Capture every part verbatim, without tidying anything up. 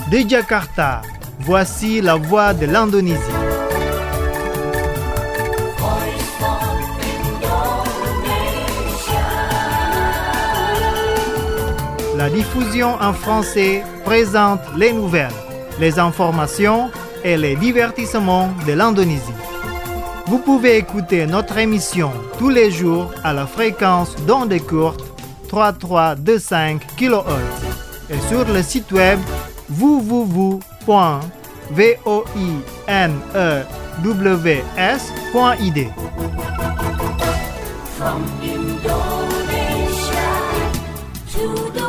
De Jakarta, voici la voix de l'Indonésie. La diffusion en français présente les nouvelles, les informations et les divertissements de l'Indonésie. Vous pouvez écouter notre émission tous les jours à la fréquence d'onde courte trois mille trois cent vingt-cinq kilohertz et sur le site web w w w point voinews point i d. From Indonesia to the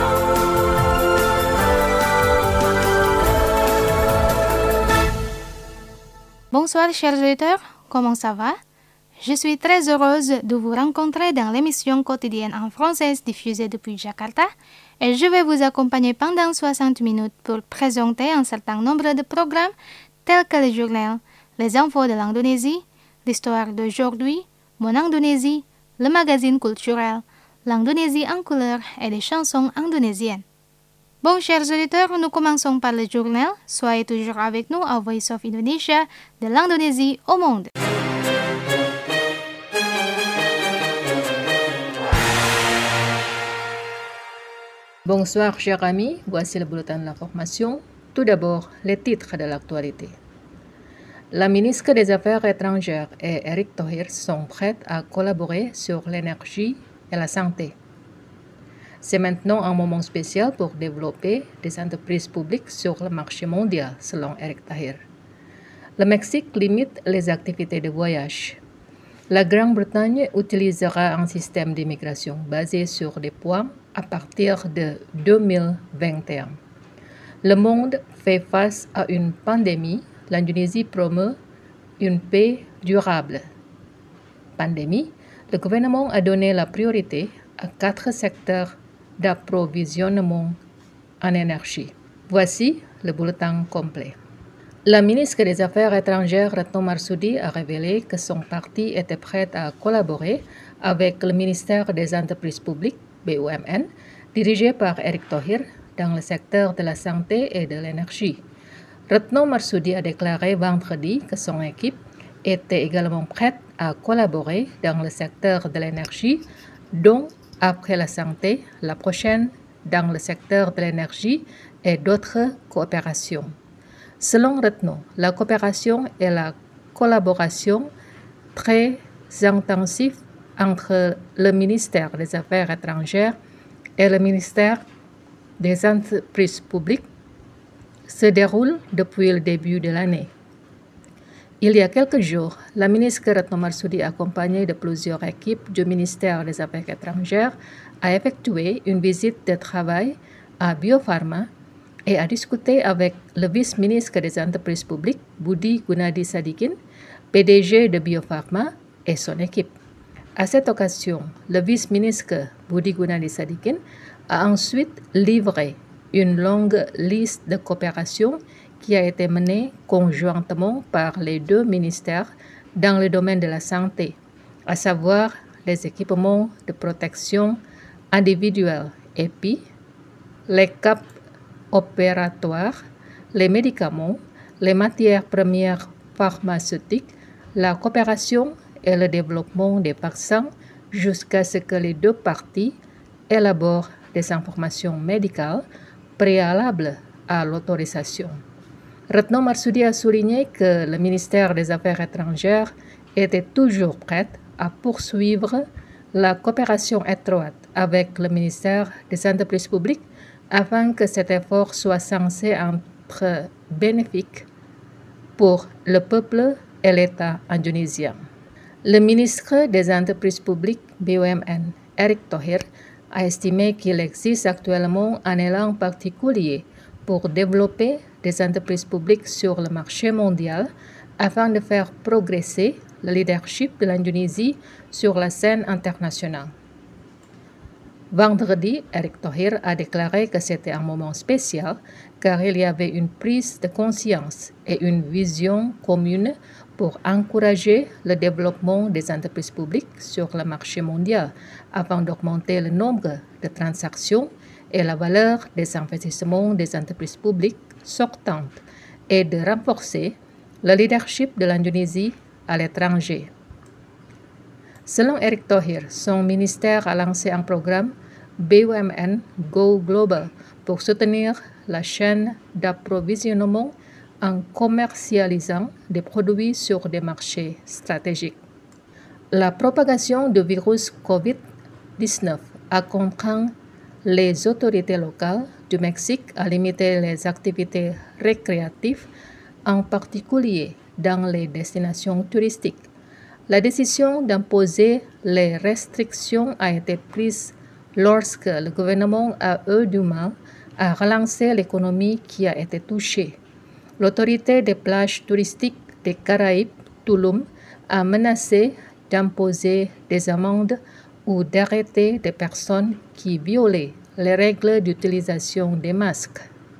Bonsoir chers auditeurs, comment ça va? Je suis très heureuse de vous rencontrer dans l'émission quotidienne en français diffusée depuis Jakarta et je vais vous accompagner pendant soixante minutes pour présenter un certain nombre de programmes tels que le journal, les infos de l'Indonésie, l'histoire d'aujourd'hui, Mon Indonésie, le magazine culturel, l'Indonésie en couleur et les chansons indonésiennes. Bon, chers auditeurs, nous commençons par le journal. Soyez toujours avec nous à Voice of Indonesia, de l'Indonésie au monde. Bonsoir, chers amis. Voici le bulletin de l'information. Tout d'abord, les titres de l'actualité. La ministre des Affaires étrangères et Erick Thohir sont prêts à collaborer sur l'énergie et la santé. C'est maintenant un moment spécial pour développer des entreprises publiques sur le marché mondial, selon Erick Thohir. Le Mexique limite les activités de voyage. La Grande-Bretagne utilisera un système d'immigration basé sur des points à partir de deux mille vingt et un. Le monde fait face à une pandémie. L'Indonésie promeut une paix durable. Pandémie, le gouvernement a donné la priorité à quatre secteurs d'approvisionnement en énergie. Voici le bulletin complet. La ministre des Affaires étrangères, Retno Marsudi, a révélé que son parti était prêt à collaborer avec le ministère des Entreprises publiques, B U M N, dirigé par Erick Thohir, dans le secteur de la santé et de l'énergie. Retno Marsudi a déclaré vendredi que son équipe était également prête à collaborer dans le secteur de l'énergie, dont après la santé, la prochaine dans le secteur de l'énergie et d'autres coopérations. Selon Retno, la coopération et la collaboration très intensive entre le ministère des Affaires étrangères et le ministère des Entreprises publiques se déroulent depuis le début de l'année. Il y a quelques jours, la ministre Retno Marsudi, accompagnée de plusieurs équipes du ministère des Affaires étrangères, a effectué une visite de travail à Bio Farma et a discuté avec le vice-ministre des Entreprises publiques, Budi Gunadi Sadikin, P D G de Bio Farma, et son équipe. À cette occasion, le vice-ministre Budi Gunadi Sadikin a ensuite livré une longue liste de coopération qui a été menée conjointement par les deux ministères dans le domaine de la santé, à savoir les équipements de protection individuelle E P I, les capes opératoires, les médicaments, les matières premières pharmaceutiques, la coopération et le développement des vaccins jusqu'à ce que les deux parties élaborent des informations médicales préalables à l'autorisation. Retno Marsudi a souligné que le ministère des Affaires étrangères était toujours prêt à poursuivre la coopération étroite avec le ministère des Entreprises publiques afin que cet effort soit censé être bénéfique pour le peuple et l'État indonésien. Le ministre des Entreprises publiques B U M N, Erick Thohir, a estimé qu'il existe actuellement un élan particulier pour développer des entreprises publiques sur le marché mondial afin de faire progresser le leadership de l'Indonésie sur la scène internationale. Vendredi, Erick Thohir a déclaré que c'était un moment spécial car il y avait une prise de conscience et une vision commune pour encourager le développement des entreprises publiques sur le marché mondial afin d'augmenter le nombre de transactions et la valeur des investissements des entreprises publiques sortante est de renforcer le leadership de l'Indonésie à l'étranger. Selon Erick Thohir, son ministère a lancé un programme B U M N Go Global pour soutenir la chaîne d'approvisionnement en commercialisant des produits sur des marchés stratégiques. La propagation du virus covid dix-neuf a contraint les autorités locales du Mexique à limiter les activités récréatives, en particulier dans les destinations touristiques. La décision d'imposer les restrictions a été prise lorsque le gouvernement a eu du mal à relancer l'économie qui a été touchée. L'autorité des plages touristiques des Caraïbes, Tulum, a menacé d'imposer des amendes ou d'arrêter des personnes qui violaient les règles d'utilisation des masques.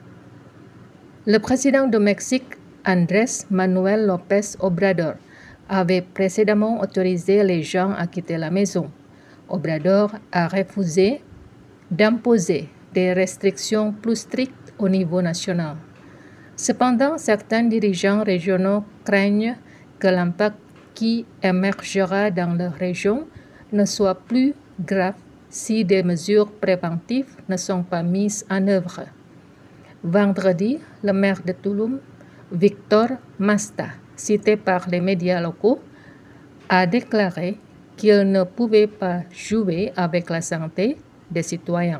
Le président du Mexique, Andrés Manuel López Obrador, avait précédemment autorisé les gens à quitter la maison. Obrador a refusé d'imposer des restrictions plus strictes au niveau national. Cependant, certains dirigeants régionaux craignent que l'impact qui émergera dans leur région ne soit plus grave si des mesures préventives ne sont pas mises en œuvre. Vendredi, le maire de Tulum, Victor Masta, cité par les médias locaux, a déclaré qu'il ne pouvait pas jouer avec la santé des citoyens.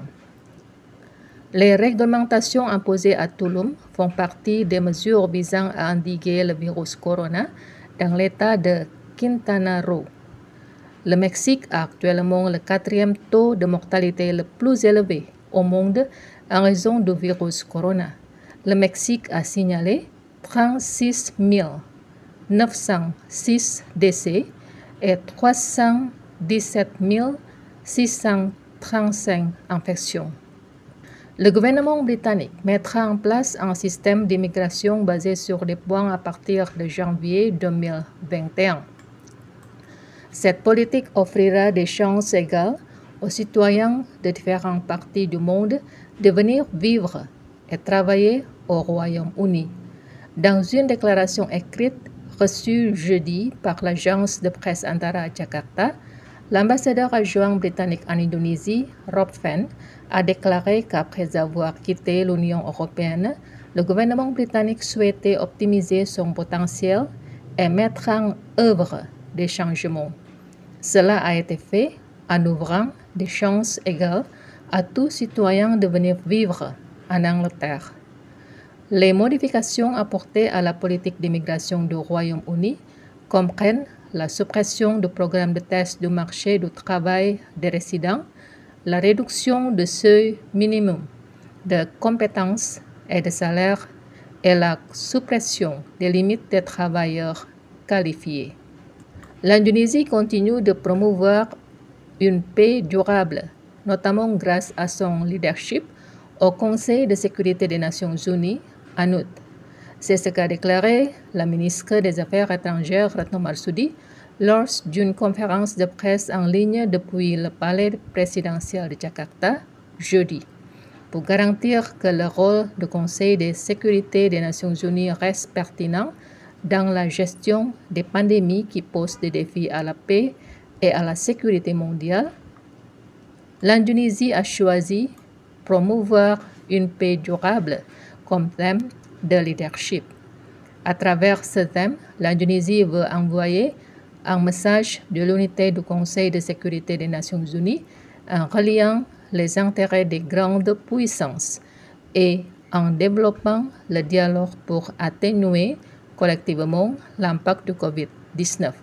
Les réglementations imposées à Tulum font partie des mesures visant à endiguer le virus corona dans l'état de Quintana Roo. Le Mexique a actuellement le quatrième taux de mortalité le plus élevé au monde en raison du virus corona. Le Mexique a signalé trente-six mille neuf cent six décès et trois cent dix-sept mille six cent trente-cinq infections. Le gouvernement britannique mettra en place un système d'immigration basé sur des points à partir de janvier deux mille vingt et un. Cette politique offrira des chances égales aux citoyens de différentes parties du monde de venir vivre et travailler au Royaume-Uni. Dans une déclaration écrite reçue jeudi par l'agence de presse Antara Jakarta, l'ambassadeur adjoint britannique en Indonésie, Rob Fenn, a déclaré qu'après avoir quitté l'Union européenne, le gouvernement britannique souhaitait optimiser son potentiel et mettre en œuvre des changements. Cela a été fait en ouvrant des chances égales à tout citoyen de venir vivre en Angleterre. Les modifications apportées à la politique d'immigration du Royaume-Uni comprennent la suppression du programme de test du marché du travail des résidents, la réduction du seuil minimum de compétences et de salaire et la suppression des limites des travailleurs qualifiés. L'Indonésie continue de promouvoir une paix durable, notamment grâce à son leadership au Conseil de sécurité des Nations Unies en août. C'est ce qu'a déclaré la ministre des Affaires étrangères Retno Marsudi lors d'une conférence de presse en ligne depuis le palais présidentiel de Jakarta jeudi. Pour garantir que le rôle du Conseil de sécurité des Nations Unies reste pertinent dans la gestion des pandémies qui posent des défis à la paix et à la sécurité mondiale, l'Indonésie a choisi promouvoir une paix durable comme thème de leadership. À travers ce thème, l'Indonésie veut envoyer un message de l'unité du Conseil de sécurité des Nations Unies en reliant les intérêts des grandes puissances et en développant le dialogue pour atténuer collectivement l'impact du covid dix-neuf.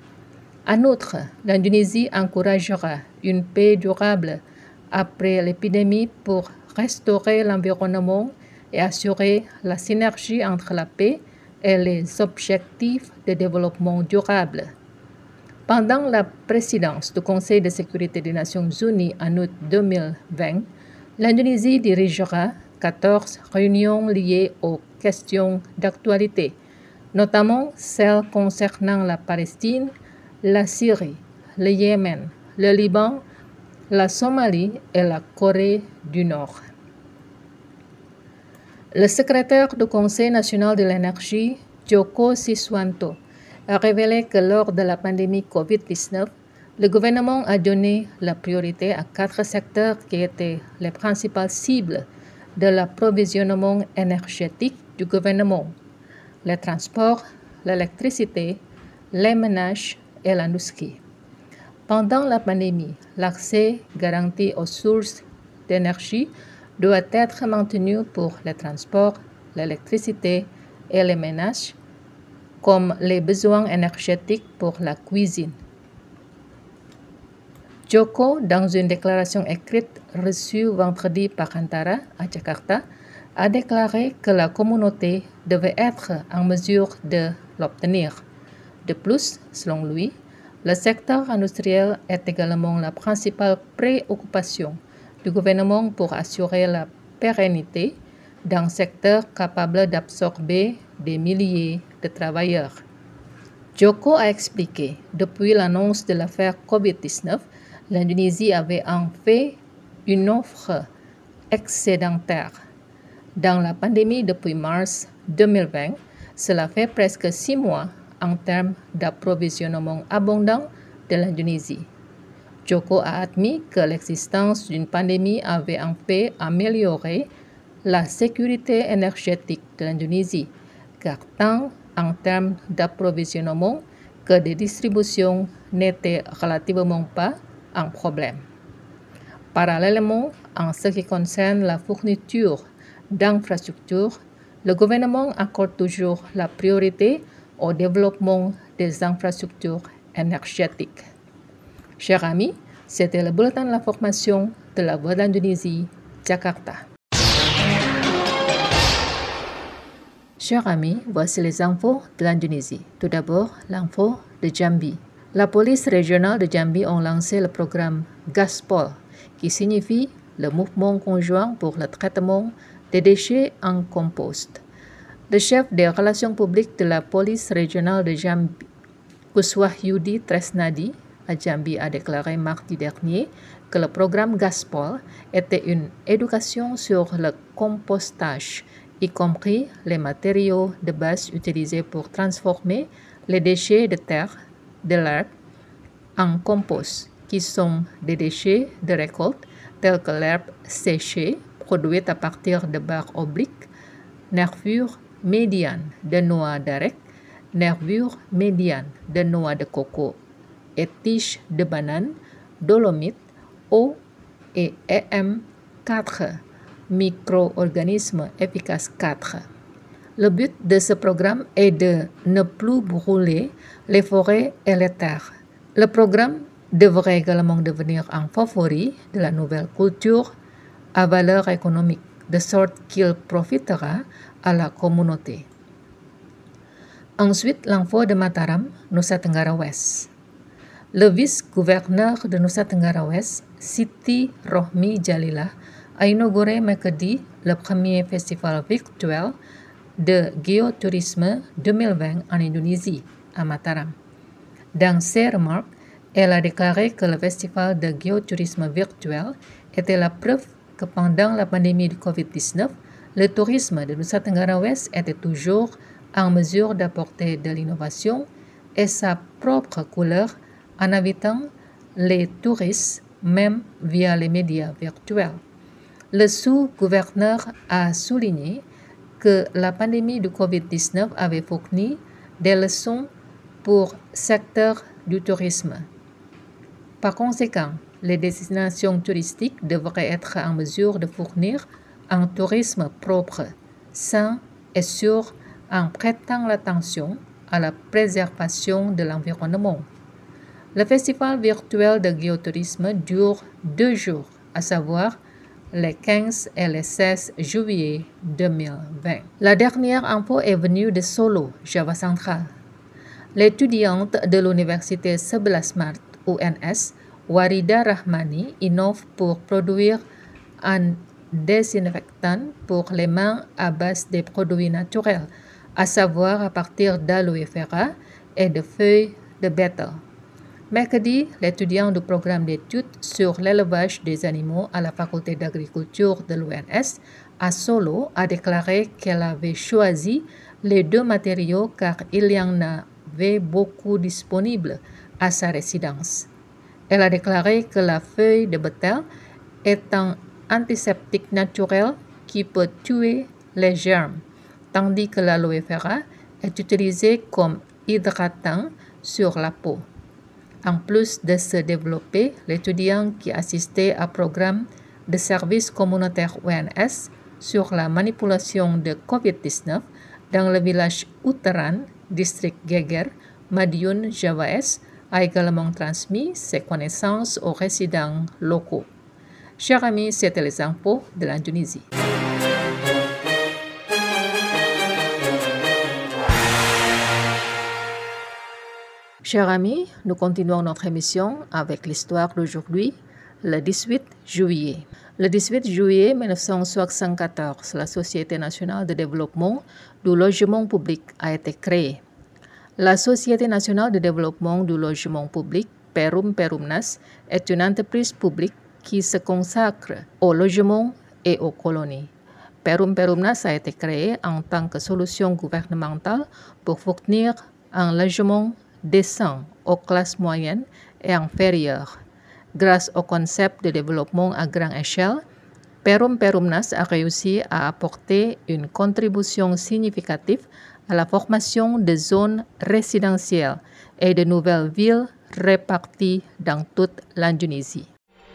En outre, l'Indonésie encouragera une paix durable après l'épidémie pour restaurer l'environnement et assurer la synergie entre la paix et les objectifs de développement durable. Pendant la présidence du Conseil de sécurité des Nations Unies en août deux mille vingt, l'Indonésie dirigera quatorze réunions liées aux questions d'actualité, notamment celles concernant la Palestine, la Syrie, le Yémen, le Liban, la Somalie et la Corée du Nord. Le secrétaire du Conseil national de l'énergie, Djoko Siswanto, a révélé que lors de la pandémie covid dix-neuf, le gouvernement a donné la priorité à quatre secteurs qui étaient les principales cibles de l'approvisionnement énergétique du gouvernement: les transports, l'électricité, les ménages et l'industrie. Pendant la pandémie, l'accès garanti aux sources d'énergie doit être maintenu pour les transports, l'électricité et les ménages, comme les besoins énergétiques pour la cuisine. Djoko, dans une déclaration écrite reçue vendredi par Antara à Jakarta, a déclaré que la communauté devait être en mesure de l'obtenir. De plus, selon lui, le secteur industriel est également la principale préoccupation du gouvernement pour assurer la pérennité d'un secteur capable d'absorber des milliers de travailleurs. Djoko a expliqué, depuis l'annonce de l'affaire covid dix-neuf, l'Indonésie avait en fait une offre excédentaire. Dans la pandémie depuis mars deux mille vingt, cela fait presque six mois en termes d'approvisionnement abondant de l'Indonésie. Djoko a admis que l'existence d'une pandémie avait en fait amélioré la sécurité énergétique de l'Indonésie, car tant en termes d'approvisionnement que de distribution n'étaient relativement pas un problème. Parallèlement, en ce qui concerne la fourniture d'infrastructures, le gouvernement accorde toujours la priorité au développement des infrastructures énergétiques. Chers amis, c'était le bulletin de l'information de la Voix d'Indonésie, Jakarta. Chers amis, voici les infos de l'Indonésie. Tout d'abord, l'info de Jambi. La police régionale de Jambi a lancé le programme Gaspol, qui signifie le mouvement conjoint pour le traitement des déchets en compost. Le chef des relations publiques de la police régionale de Jambi, Kuswahyudi Tresnadi, à Jambi, a déclaré mardi dernier que le programme Gaspol était une éducation sur le compostage, y compris les matériaux de base utilisés pour transformer les déchets de terre, de l'herbe, en compost, qui sont des déchets de récolte tels que l'herbe séchée, produite à partir de barres obliques, nervures médianes de noix d'arec, nervures médianes de noix de coco et tiges de banane, dolomite, eau et E M quatre, micro-organismes efficaces quatre. Le but de ce programme est de ne plus brûler les forêts et les terres. Le programme devrait également devenir un favori de la nouvelle culture à valeur économique, de sorte qu'il profitera à la communauté. Ensuite, l'info de Mataram, Nusa Tenggara Ouest. Le vice-gouverneur de Nusa Tenggara Ouest, Siti Rohmi Jalila, a inauguré mercredi le premier festival virtuel de géotourisme deux mille vingt en Indonésie, à Mataram. Dans ses remarques, elle a déclaré que le festival de géotourisme virtuel était la preuve que pendant la pandémie du covid dix-neuf, le tourisme de Nusa Tenggara Ouest était toujours en mesure d'apporter de l'innovation et sa propre couleur en invitant les touristes, même via les médias virtuels. Le sous-gouverneur a souligné que la pandémie du covid dix-neuf avait fourni des leçons pour le secteur du tourisme. Par conséquent, les destinations touristiques devraient être en mesure de fournir un tourisme propre, sain et sûr en prêtant l'attention à la préservation de l'environnement. Le festival virtuel de géotourisme dure deux jours, à savoir les quinze et les seize juillet deux mille vingt. La dernière info est venue de Solo, Java central. L'étudiante de l'université sebelas Maret U N S, Warida Rahmani, innove pour produire un désinfectant pour les mains à base de produits naturels, à savoir à partir d'aloe vera et de feuilles de betel. Mercredi, l'étudiant du programme d'études sur l'élevage des animaux à la faculté d'agriculture de l'U N S à Solo, a déclaré qu'elle avait choisi les deux matériaux car il y en avait beaucoup disponibles à sa résidence. Elle a déclaré que la feuille de bétel est un antiseptique naturel qui peut tuer les germes, tandis que l'aloe vera est utilisé comme hydratant sur la peau. En plus de se développer, l'étudiant qui assistait au programme de service communautaire O N S sur la manipulation de covid dix-neuf dans le village Uteran, district Geger, Madiun, Java Est, a également transmis ses connaissances aux résidents locaux. Chers amis, c'était les infos de l'Indonésie. Chers amis, nous continuons notre émission avec l'histoire d'aujourd'hui, le dix-huit juillet. Le dix-huit juillet mille neuf cent soixante-quatorze, la Société nationale de développement du logement public a été créée. La Société nationale de développement du logement public, Perum Perumnas, est une entreprise publique qui se consacre au logement et aux colonies. Perum Perumnas a été créée en tant que solution gouvernementale pour fournir un logement décent aux classes moyennes et inférieures. Grâce au concept de développement à grande échelle, Perum Perumnas a réussi à apporter une contribution significative à la formation de zones résidentielles et de nouvelles villes réparties dans toute l'Indonésie.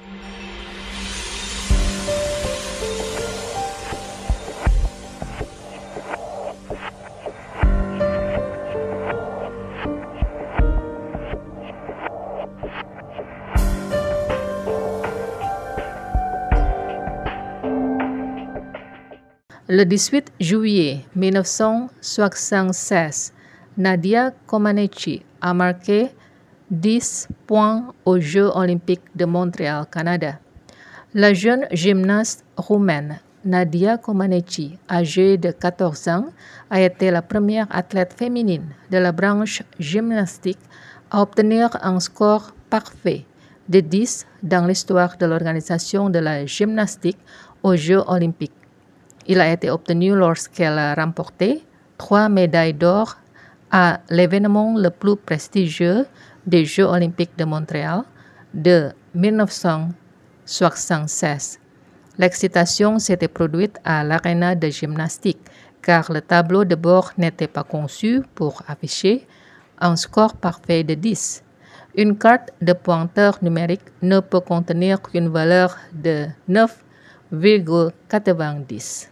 Le dix-huit juillet mille neuf cent soixante-seize, Nadia Comaneci a marqué dix points aux Jeux olympiques de Montréal, Canada. La jeune gymnaste roumaine Nadia Comaneci, âgée de quatorze ans, a été la première athlète féminine de la branche gymnastique à obtenir un score parfait de dix dans l'histoire de l'organisation de la gymnastique aux Jeux olympiques. Il a été obtenu lorsqu'elle a remporté trois médailles d'or à l'événement le plus prestigieux des Jeux olympiques de Montréal de mille neuf cent soixante-seize. L'excitation s'était produite à l'aréna de gymnastique car le tableau de bord n'était pas conçu pour afficher un score parfait de dix. Une carte de pointeur numérique ne peut contenir qu'une valeur de neuf virgule quatre-vingt-dix.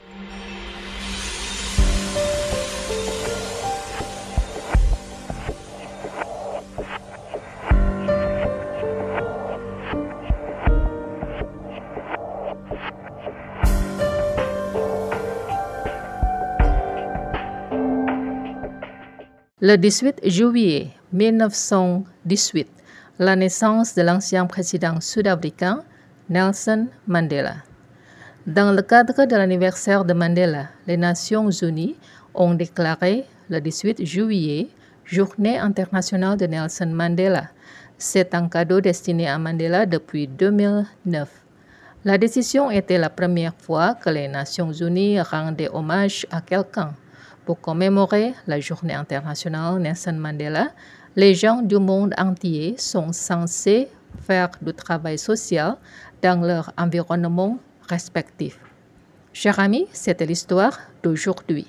Le dix-huit juillet mille neuf cent dix-huit, la naissance de l'ancien président sud-africain Nelson Mandela. Dans le cadre de l'anniversaire de Mandela, les Nations Unies ont déclaré le dix-huit juillet Journée internationale de Nelson Mandela. C'est un cadeau destiné à Mandela depuis deux mille neuf. La décision était la première fois que les Nations Unies rendaient hommage à quelqu'un. Pour commémorer la Journée internationale Nelson Mandela, les gens du monde entier sont censés faire du travail social dans leur environnement respectif. Chers amis, c'était l'histoire d'aujourd'hui.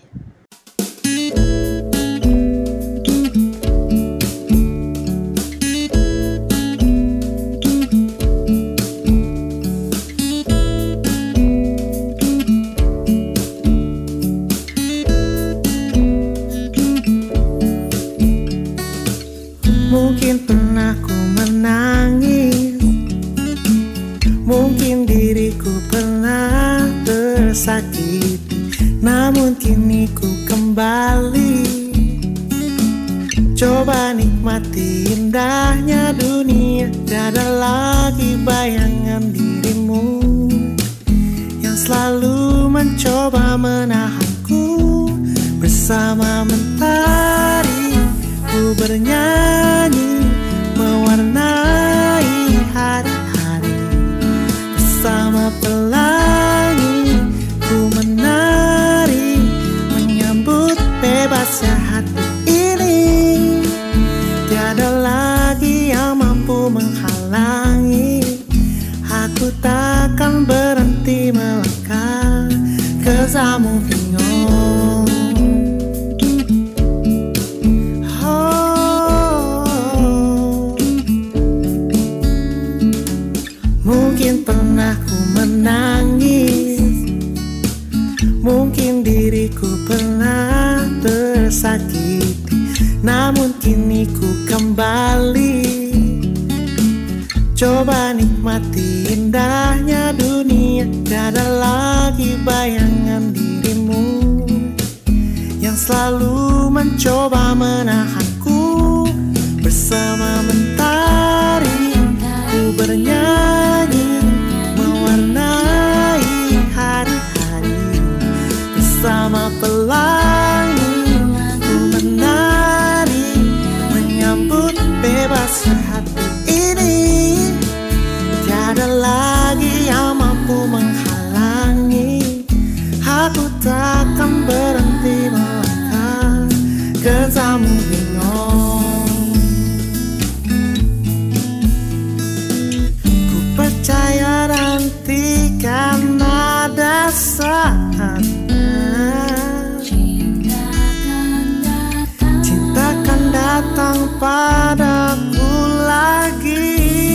Mungkin pernah ku menangis, mungkin diriku pernah tersakiti, namun kini ku kembali. Coba nikmati indahnya dunia, tiada lagi bayangan dirimu yang selalu mencoba menahanku. Bersama mentari ku bernyanyi, mewarnai hari-hari. Bersama pelangi ku menangis. Mungkin diriku pernah tersakiti, namun kini ku kembali. Coba nikmati indahnya dunia, tiada lagi bayangan dirimu yang selalu mencoba menahanku. Bersama mentari ku bernyanyi, mewarnai hari-hari. Bersama pelangi ku menari, menyambut bebas hati ini. Tiada lagi yang mampu menghalangi. Aku takkan berhenti melangkah, 'cause I'm moving on. Ku percaya nanti kan ada saatnya, cinta kan datang padaku lagi.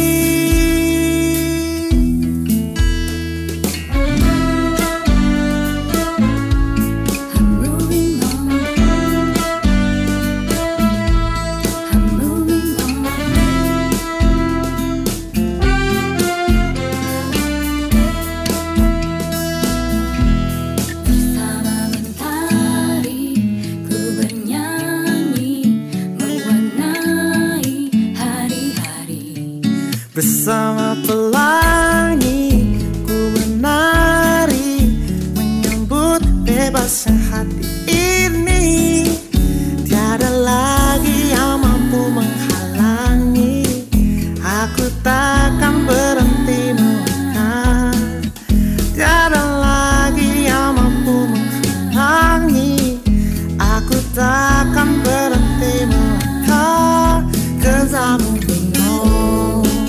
Bersama pelangi ku menari, menyambut bebasnya hati ini. Tiada lagi yang mampu menghalangi. Aku takkan berhenti melangkah. Tiada lagi yang mampu menghalangi. Aku takkan berhenti melangkah, 'cause I'm moving on.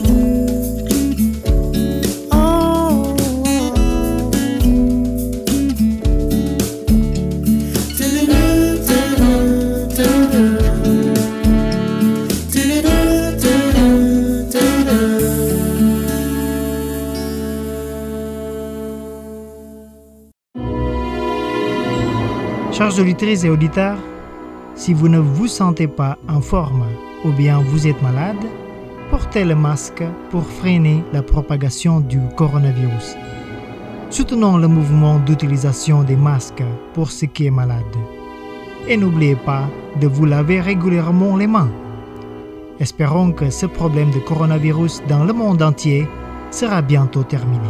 Chers auditrices et auditeurs, si vous ne vous sentez pas en forme ou bien vous êtes malade, portez le masque pour freiner la propagation du coronavirus. Soutenons le mouvement d'utilisation des masques pour ceux qui sont malades. Et n'oubliez pas de vous laver régulièrement les mains. Espérons que ce problème de coronavirus dans le monde entier sera bientôt terminé.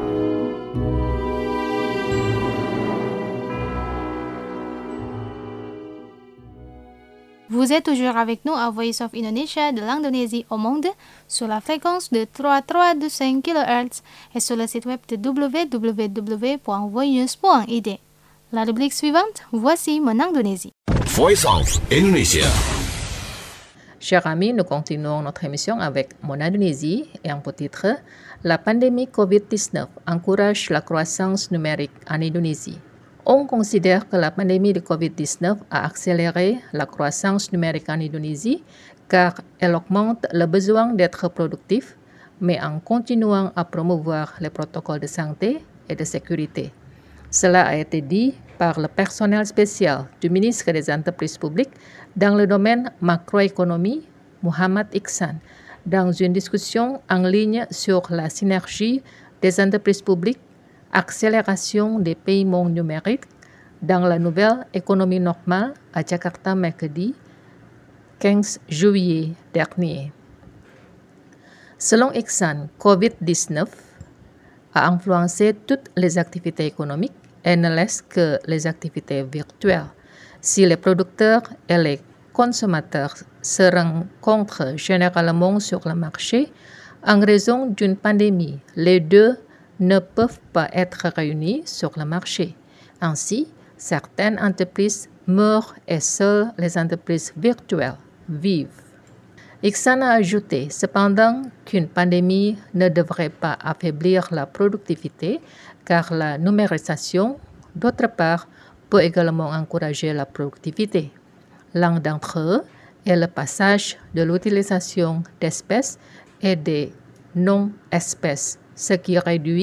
Vous êtes toujours avec nous à Voice of Indonesia de l'Indonésie au monde sur la fréquence de trois virgule trois deux cinq kilohertz et sur le site web de w w w point voice point i d. La rubrique suivante, voici mon Indonésie. Voice of Indonesia. Chers amis, nous continuons notre émission avec Mon Indonésie et en titre La pandémie covid dix-neuf encourage la croissance numérique en Indonésie. On considère que la pandémie de covid dix-neuf a accéléré la croissance numérique en Indonésie car elle augmente le besoin d'être productif, mais en continuant à promouvoir les protocoles de santé et de sécurité. Cela a été dit par le personnel spécial du ministre des Entreprises publiques dans le domaine macroéconomie, Muhammad Iksan, dans une discussion en ligne sur la synergie des entreprises publiques, accélération des paiements numériques dans la nouvelle économie normale à Jakarta mercredi quinze juillet dernier. Selon Iksan, covid dix-neuf a influencé toutes les activités économiques et ne laisse que les activités virtuelles. Si les producteurs et les consommateurs se rencontrent généralement sur le marché, en raison d'une pandémie, les deux ne peuvent pas être réunis sur le marché. Ainsi, certaines entreprises meurent et seules les entreprises virtuelles vivent. Iksan a ajouté cependant qu'une pandémie ne devrait pas affaiblir la productivité car la numérisation, d'autre part, peut également encourager la productivité. L'un d'entre eux est le passage de l'utilisation d'espèces et des non-espèces, ce qui réduit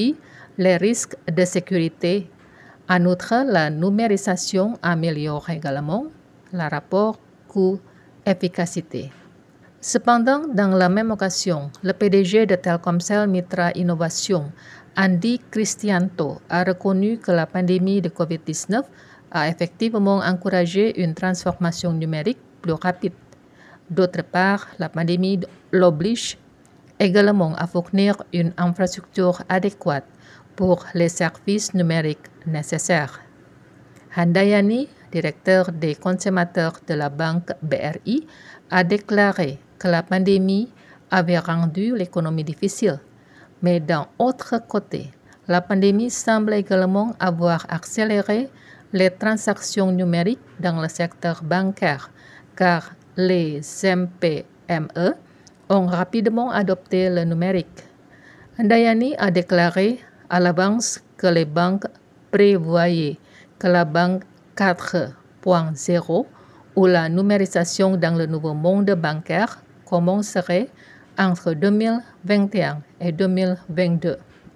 les risques de sécurité. En outre, la numérisation améliore également le rapport coût-efficacité. Cependant, dans la même occasion, le P D G de Telkomsel Mitra Innovation, Andy Cristianto, a reconnu que la pandémie de covid dix-neuf a effectivement encouragé une transformation numérique plus rapide. D'autre part, la pandémie l'oblige également à fournir une infrastructure adéquate pour les services numériques nécessaires. Handayani, directeur des consommateurs de la banque B R I, a déclaré que la pandémie avait rendu l'économie difficile. Mais d'un autre côté, la pandémie semble également avoir accéléré les transactions numériques dans le secteur bancaire, car les M P M E ont rapidement adopté le numérique. Handayani a déclaré à l'avance que les banques prévoyaient que la banque quatre point zéro ou la numérisation dans le nouveau monde bancaire commencerait entre deux mille vingt et un et deux mille vingt-deux.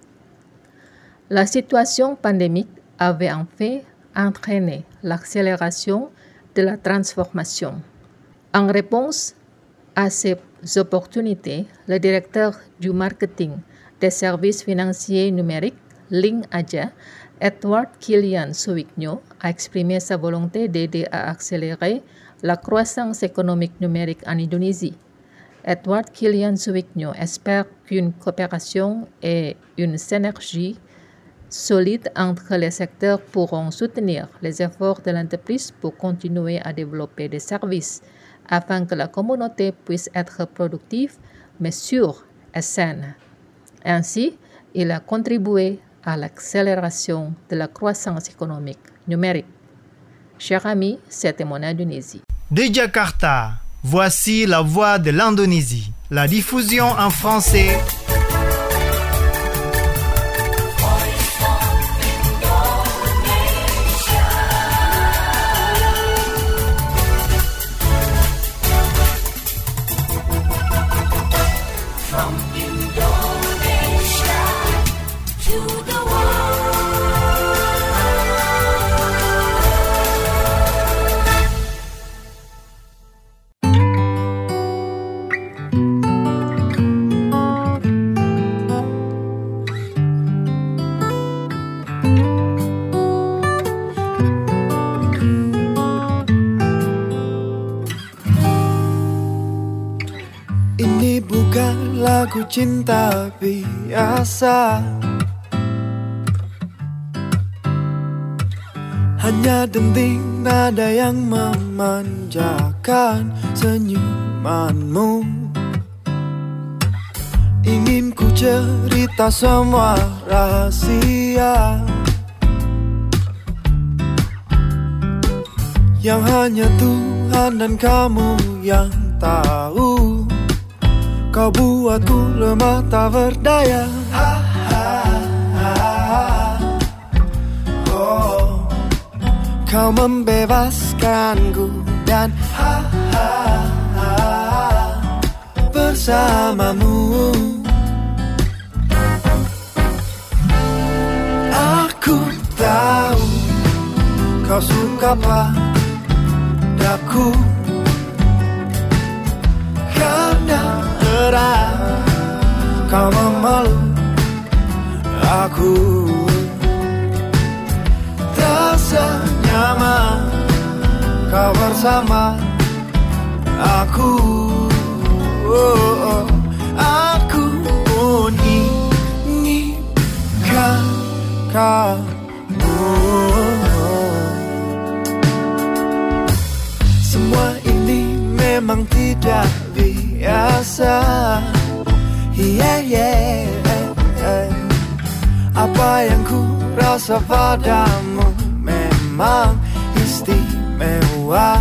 La situation pandémique avait en fait entraîné l'accélération de la transformation. En réponse à ces opportunités, le directeur du marketing des services financiers numériques, Link Aja, Edward Kilian Suwigno, a exprimé sa volonté d'aider à accélérer la croissance économique numérique en Indonésie. Edward Kilian Suwigno espère qu'une coopération et une synergie solide entre les secteurs pourront soutenir les efforts de l'entreprise pour continuer à développer des services afin que la communauté puisse être productive, mais sûre et saine. Ainsi, il a contribué à l'accélération de la croissance économique numérique. Chers amis, c'était mon Indonésie. De Jakarta, voici la voix de l'Indonésie. La diffusion en français. Lagu cinta biasa, hanya denting nada yang memanjakan senyumanmu. Ingin ku cerita semua rahasia yang hanya Tuhan dan kamu yang tahu. Kau buatku lemah tak berdaya. Ha, ha, ha, ha. Oh, kau membebaskanku dan ha, ha, ha, bersamamu. Aku tahu kau suka padaku karena kau memeluk aku, terasa nyaman kau bersama aku. Oh, oh. Aku pun inginkan kamu. Semua ini memang tidak biasa. Yeah, yeah, yeah. Apa yang ku rasa padamu memang istimewa.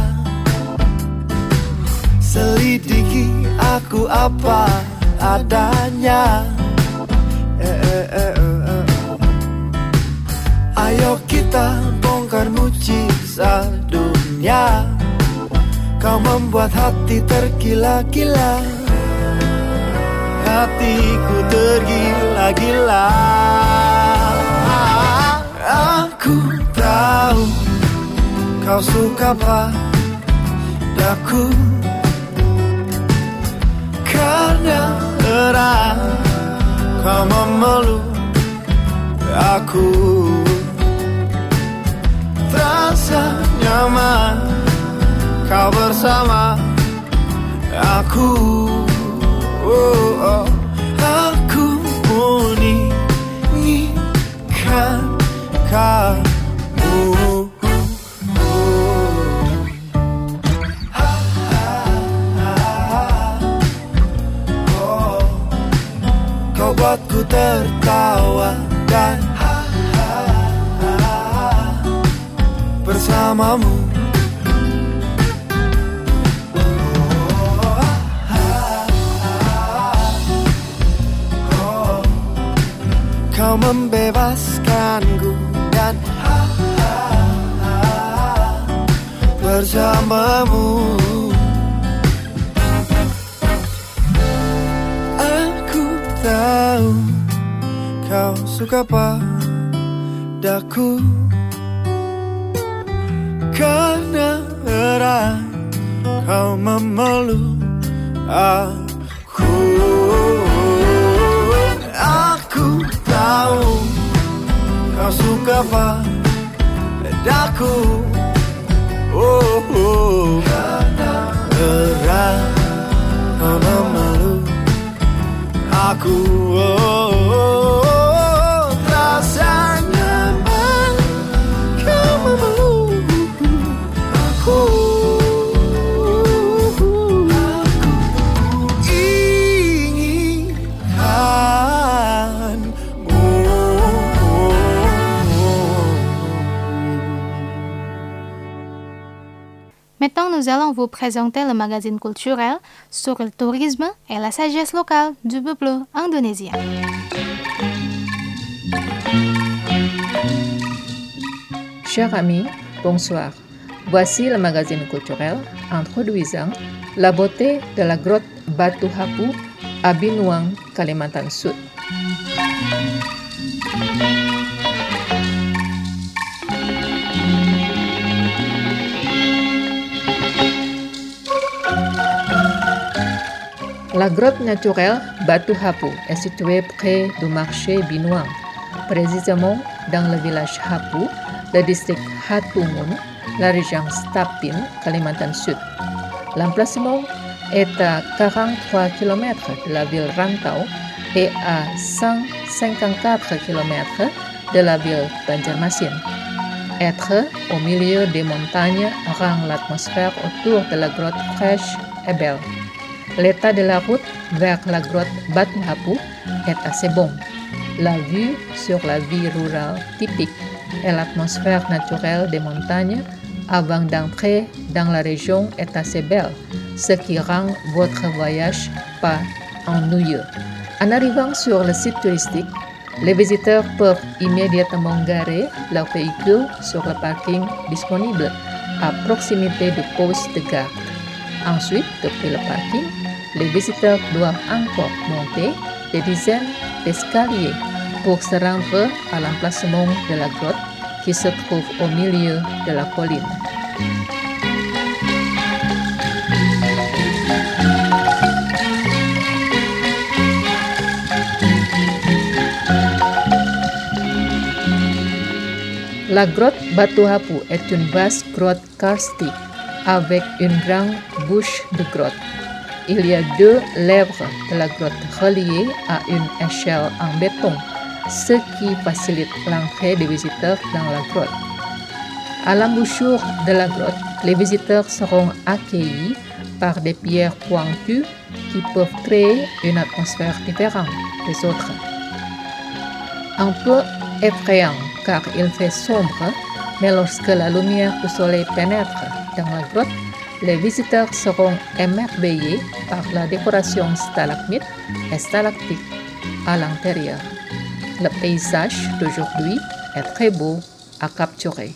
Selidiki aku apa adanya. eh, eh, eh, eh. Ayo kita bongkar mujizat dunia. Kau membuat hati tergila-gila, hatiku tergila-gila. Aku tahu kau suka padaku karena erat kau memeluk aku, terasa nyaman kau bersama aku. Oh, oh. Aku menginginkan kamu. Oh, kau buatku tertawa dan bersamamu. Kau membebaskanku dan bersamamu. Aku tahu kau suka padaku karena erat kau memeluk aku. Aku tahu kau suka padaku. Oh, oh. Erat kau memeluk aku. Oh, oh. Terasa nyaman kau memeluk aku. Maintenant, nous allons vous présenter le magazine culturel sur le tourisme et la sagesse locale du peuple indonésien. Chers amis, bonsoir. Voici le magazine culturel introduisant la beauté de la grotte Batu Hapu à Binuang, Kalimantan Sud. La grotte naturelle Batu Hapu est située près du marché Binuang, précisément dans le village Hapu, le district Hatumun, la région Stapin, Kalimantan Sud. L'emplacement est à quarante-trois kilomètres de la ville Rantau et à cent cinquante-quatre kilomètres de la ville Banjarmasin. Être au milieu des montagnes rend l'atmosphère autour de la grotte fraîche et belle. L'état de la route vers la grotte Batu Hapu est assez bon. La vue sur la vie rurale typique et l'atmosphère naturelle des montagnes avant d'entrer dans la région est assez belle, ce qui rend votre voyage pas ennuyeux. En arrivant sur le site touristique, les visiteurs peuvent immédiatement garer leur véhicule sur le parking disponible à proximité du poste de garde. Ensuite, depuis le parking, les visiteurs doivent encore monter des dizaines d'escaliers pour se rendre à l'emplacement de la grotte qui se trouve au milieu de la colline. La grotte Batu Hapu est une vaste grotte karstique avec une grande bouche de grotte. Il y a deux lèvres de la grotte reliées à une échelle en béton, ce qui facilite l'entrée des visiteurs dans la grotte. À l'embouchure de la grotte, les visiteurs seront accueillis par des pierres pointues qui peuvent créer une atmosphère différente des autres. Un peu effrayant car il fait sombre, mais lorsque la lumière du soleil pénètre dans la grotte, les visiteurs seront émerveillés par la décoration stalagmite et stalactite à l'intérieur. Le paysage d'aujourd'hui est très beau à capturer.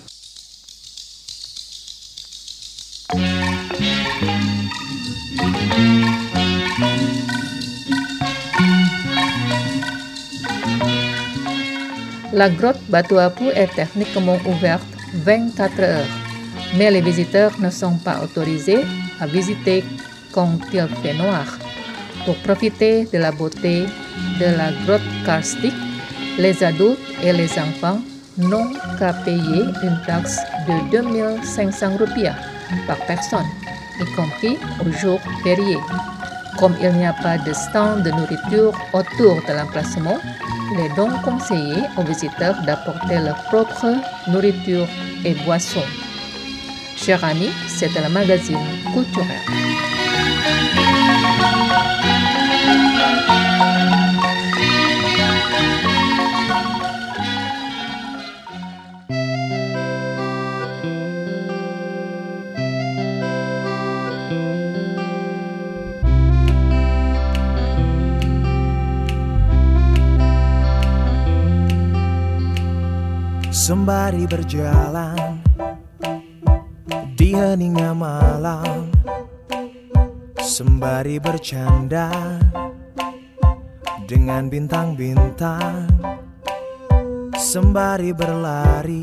La grotte Batu-Apu est techniquement ouverte vingt-quatre heures, mais les visiteurs ne sont pas autorisés à visiter quand il fait noir. Pour profiter de la beauté de la grotte karstique, les adultes et les enfants n'ont qu'à payer une taxe de deux mille cinq cents rupiah par personne, y compris aux jours fériés. Comme il n'y a pas de stand de nourriture autour de l'emplacement, il est donc conseillé aux visiteurs d'apporter leur propre nourriture et boissons. Chers amis, c'était le magazine culturel. Sembari berjalan di heningnya malam, sembari bercanda dengan bintang-bintang, sembari berlari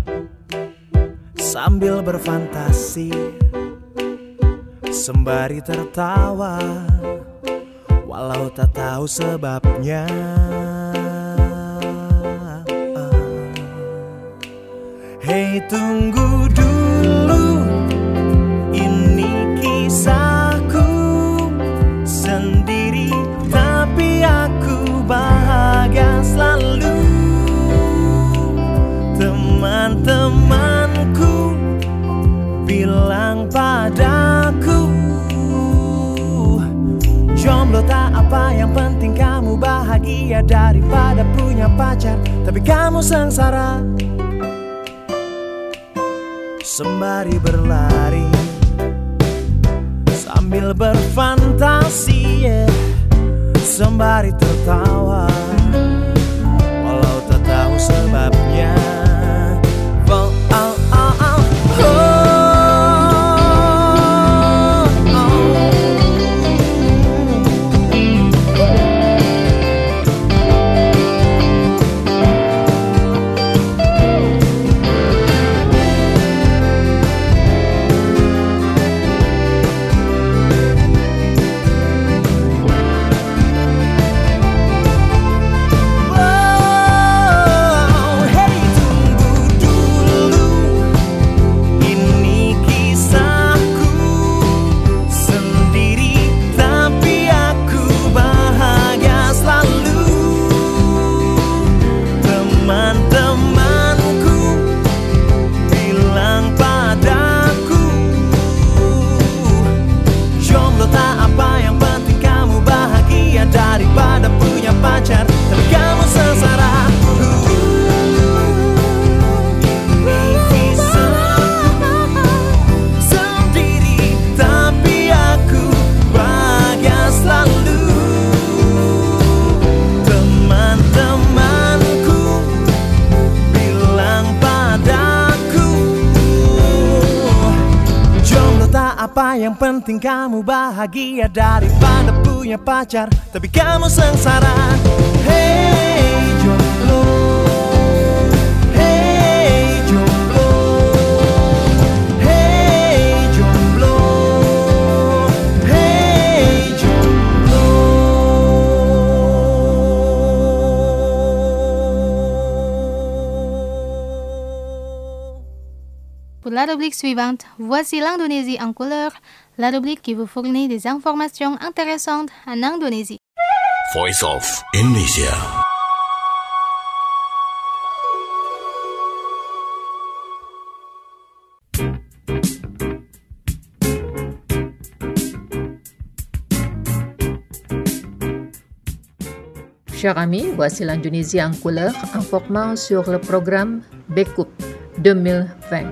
sambil berfantasi, sembari tertawa walau tak tahu sebabnya. Hei, tunggu dulu, ini kisahku sendiri, tapi aku bahagia selalu. Teman-temanku bilang padaku, jomblo tak apa, yang penting kamu bahagia, daripada punya pacar tapi kamu sengsara. Sembari berlari sambil berfantasi, yeah. Sembari tertawa walau tak tahu sebabnya. Oh, oh, oh, oh. Yang penting kamu bahagia, daripada punya pacar tapi kamu sengsara. Hey jomblo, hey jomblo, hey jomblo, hey jomblo. Pour la rubrique suivante, voici l'Indonésie en couleur, la rubrique qui vous fournit des informations intéressantes en Indonésie. Voice of Indonesia. Chers amis, voici l'Indonésie en couleur, informant sur le programme Bekup deux mille vingt.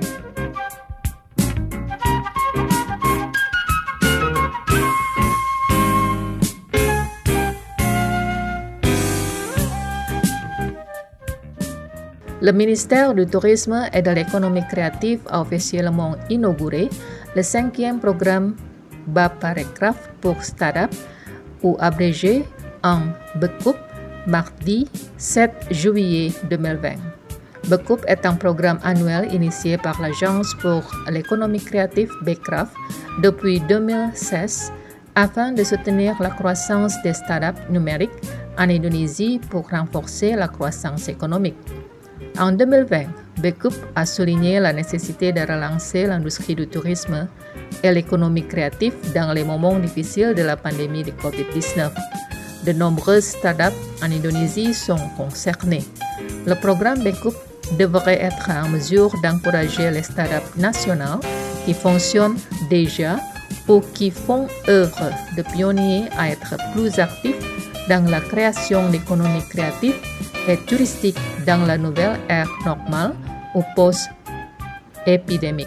Le ministère du Tourisme et de l'économie créative a officiellement inauguré le cinquième programme Baparekraf pour Startup, ou abrégé en Bekup, mardi sept juillet deux mille vingt. Bekup est un programme annuel initié par l'Agence pour l'économie créative Becraft depuis deux mille seize afin de soutenir la croissance des startups numériques en Indonésie pour renforcer la croissance économique. En deux mille vingt, Bekup a souligné la nécessité de relancer l'industrie du tourisme et l'économie créative dans les moments difficiles de la pandémie de covid dix-neuf. De nombreuses startups en Indonésie sont concernées. Le programme Bekup devrait être en mesure d'encourager les startups nationales qui fonctionnent déjà ou qui font œuvre de pionniers à être plus actifs dans la création d'économies créatives et touristiques dans la nouvelle ère normale ou post-épidémique.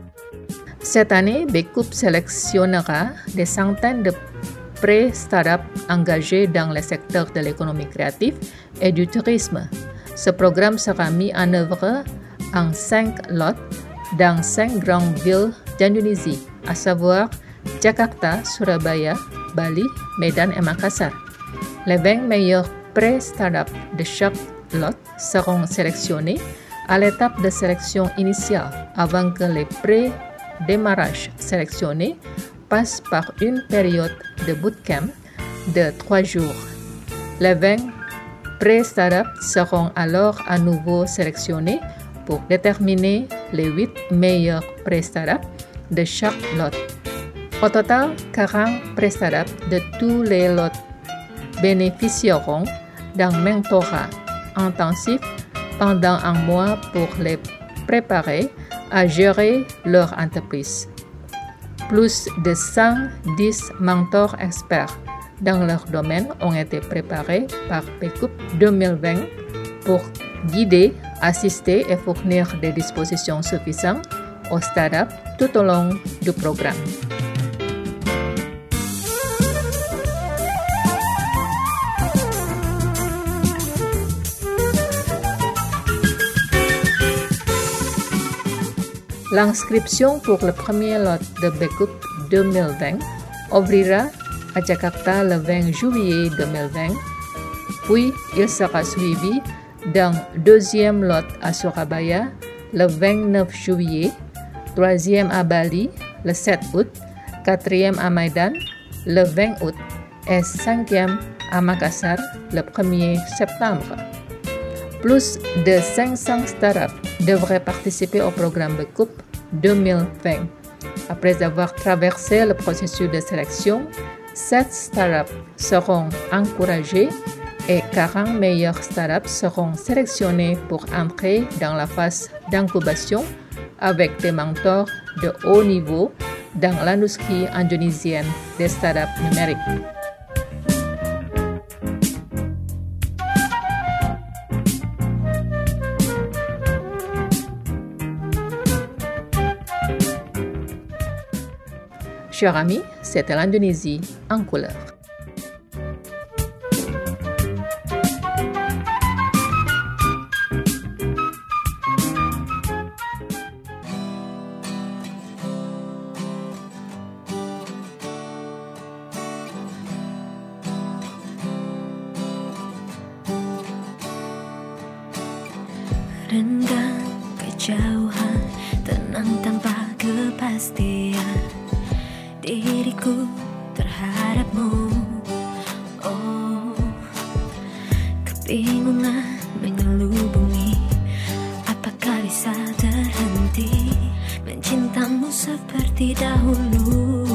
Cette année, Bekup sélectionnera des centaines de pré-startups engagés dans le secteur de l'économie créative et du tourisme. Ce programme sera mis en œuvre en cinq lots dans cinq grandes villes d'Indonésie, à savoir Jakarta, Surabaya, Bali, Medan et Makassar. Les vingt meilleurs pré-startups de chaque lot seront sélectionnés à l'étape de sélection initiale avant que les pré-démarrages sélectionnés passent par une période de bootcamp de trois jours. Les vingt pré-startups seront alors à nouveau sélectionnés pour déterminer les huit meilleurs pré-startups de chaque lot. Au total, quarante pré-startups de tous les lots bénéficieront d'un mentorat intensif pendant un mois pour les préparer à gérer leur entreprise. Plus de cent dix mentors experts dans leur domaine ont été préparés par Bekup deux mille vingt pour guider, assister et fournir des dispositions suffisantes aux startups tout au long du programme. L'inscription pour le premier lot de Bekup deux mille vingt ouvrira à Jakarta le vingt juillet deux mille vingt, puis il sera suivi d'un deuxième lot à Surabaya le vingt-neuf juillet, troisième à Bali le sept août, quatrième à Medan le vingt août et cinquième à Makassar le premier septembre. Plus de cinq cents startups devraient participer au programme Bekup deux mille vingt. Après avoir traversé le processus de sélection, sept startups seront encouragées et quarante meilleures startups seront sélectionnées pour entrer dans la phase d'incubation avec des mentors de haut niveau dans l'industrie indonésienne des startups numériques. Chers amis, c'était l'Indonésie en couleur. Renggang kejauhan, tenang tanpa kepastian diriku terhadapmu. Oh, kebingungan mengelubungi. Apakah bisa terhenti mencintamu seperti dahulu?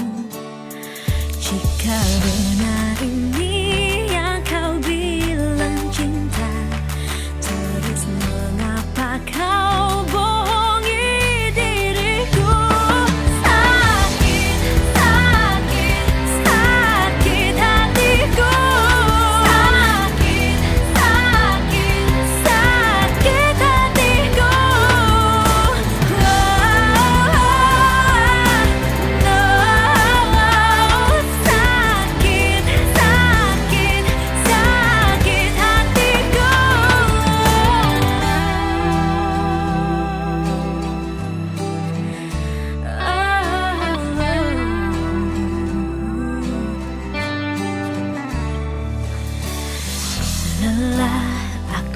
Jika benar ini yang kau bilang cinta, terus mengapa kau bohongi diriku? Sakit, sakit, sakit hatiku. Sakit, sakit, sakit hatiku. Oh, no, sakit, sakit.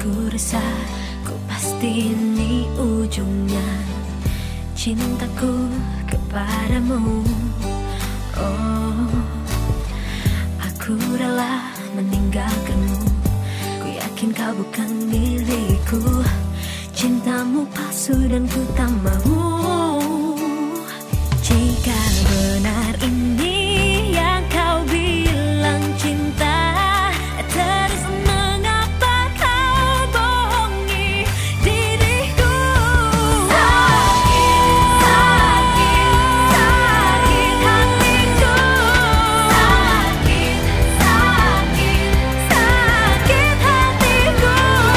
Aku rasa ku pasti ini ujungnya, cintaku kepadamu. Oh, aku rela meninggalkanmu. Ku yakin kau bukan milikku. Cintamu palsu dan ku tak mau. Jika benar ini yang kau bilang cinta, terus mengapa kau bohongi diriku? Sakit, sakit, sakit hatiku. Sakit, sakit, sakit hatiku.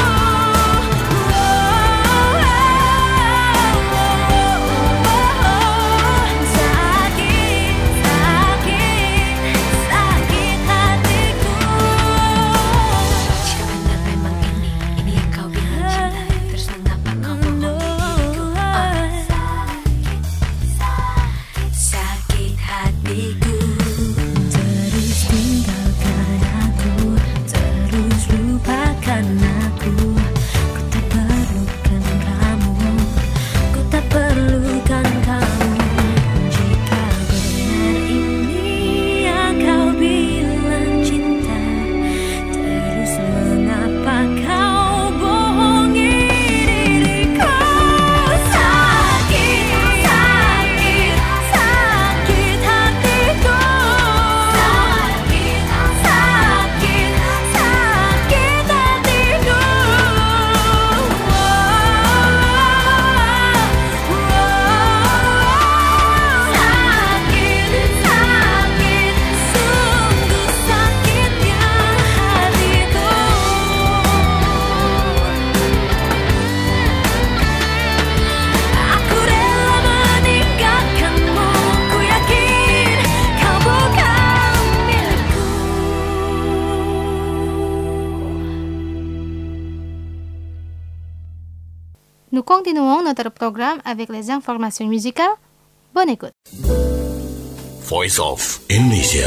Nous continuons notre programme avec les informations musicales. Bonne écoute. Voice of Indonesia.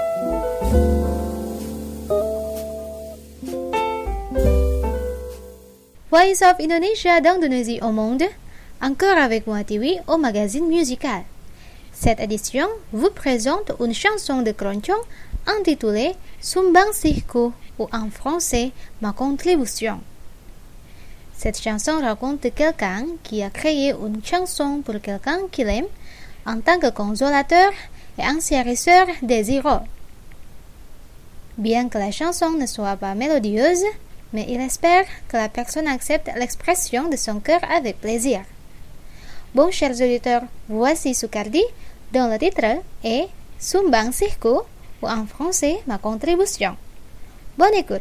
Voice of Indonesia d'Indonésie au monde, encore avec moi Tiwi au magazine musical. Cette édition vous présente une chanson de Keroncong intitulée Sumbangsihku ou en français Ma contribution. Cette chanson raconte de quelqu'un qui a créé une chanson pour quelqu'un qu'il aime en tant que consolateur et encérisseur des héros. Bien que la chanson ne soit pas mélodieuse, mais il espère que la personne accepte l'expression de son cœur avec plaisir. Bon, chers auditeurs, voici Sukardi, dont le titre est Sumbangsihku ou en français Ma contribution. Bonne écoute.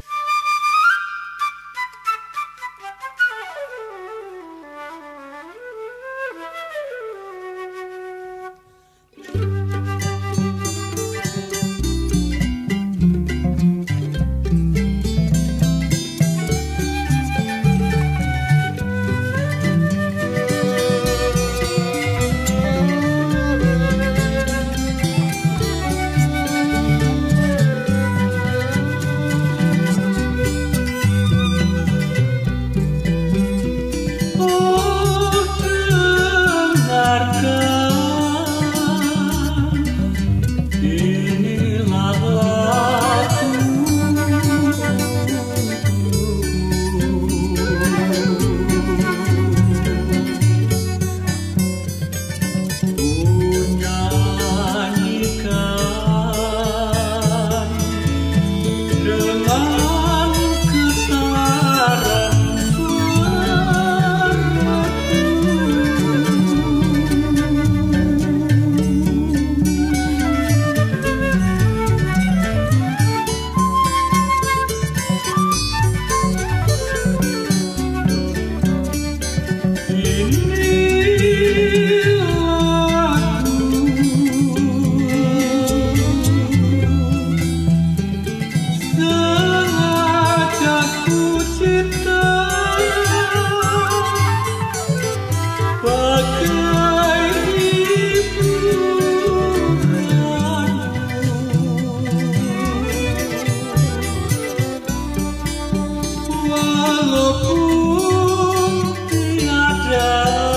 Walaupun tiada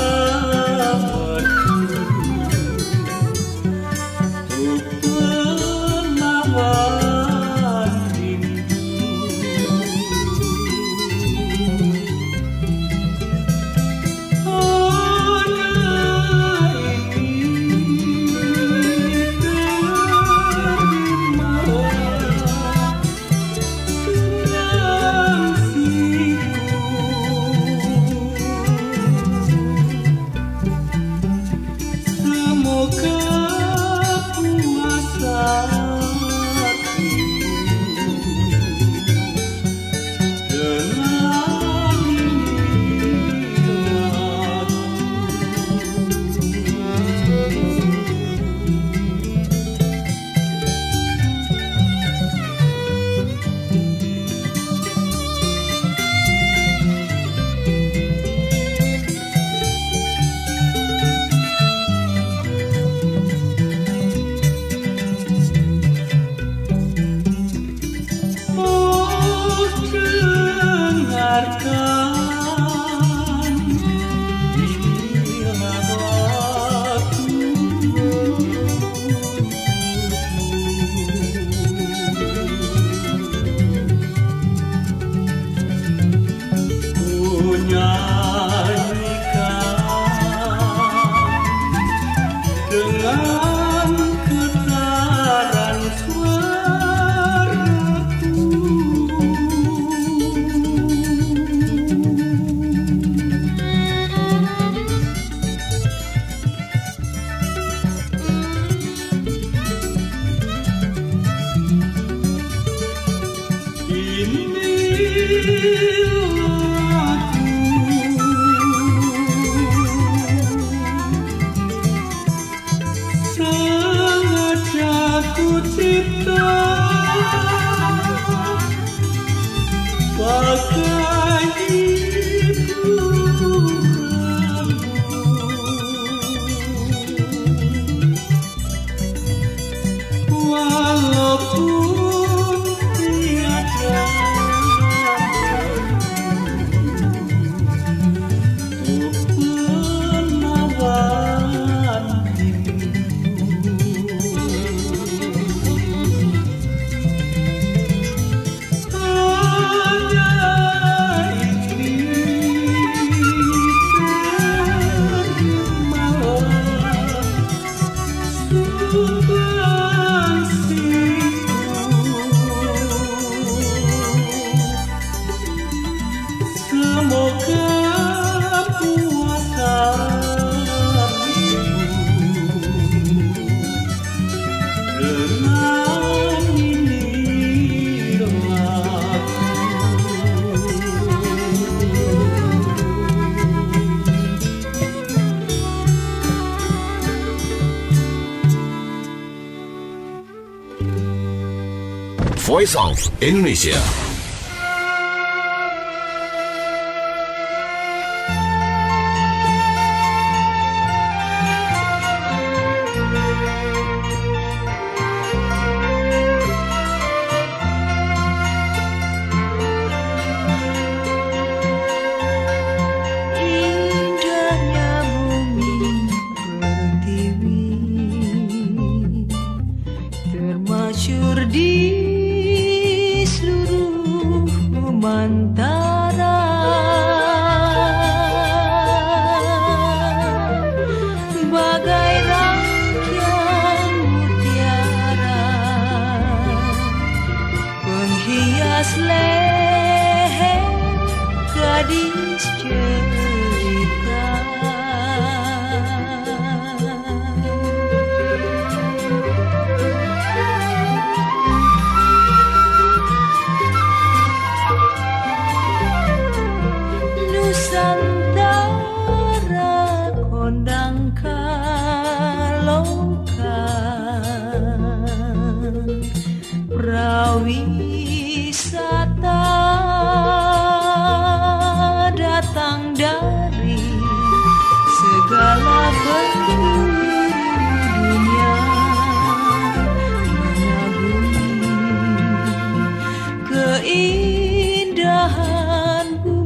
Voice of Indonesia. Keindahan bumi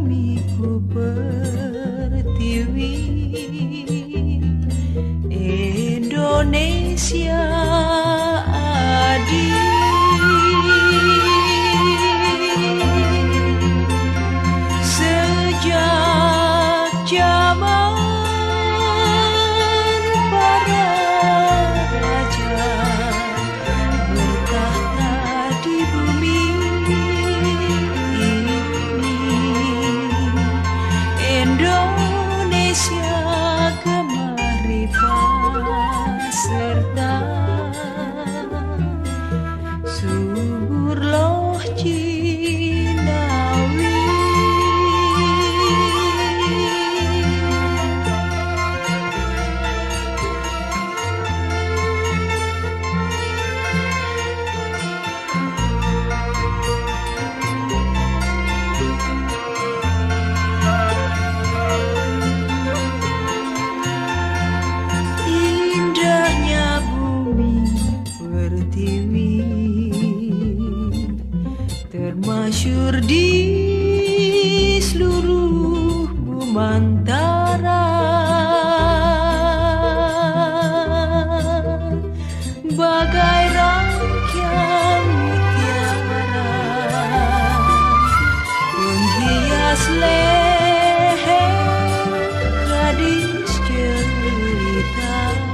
masyhur di seluruh Bumantara. Bagai rangkaian mutiara menghias leher gadis jelita.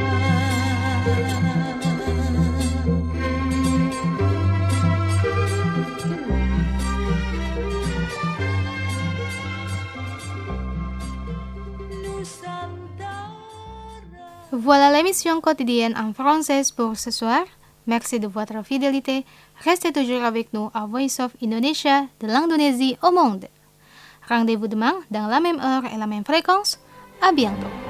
Voilà l'émission quotidienne en français pour ce soir. Merci de votre fidélité. Restez toujours avec nous à Voice of Indonesia, de l'Indonésie au monde. Rendez-vous demain dans la même heure et la même fréquence. À bientôt.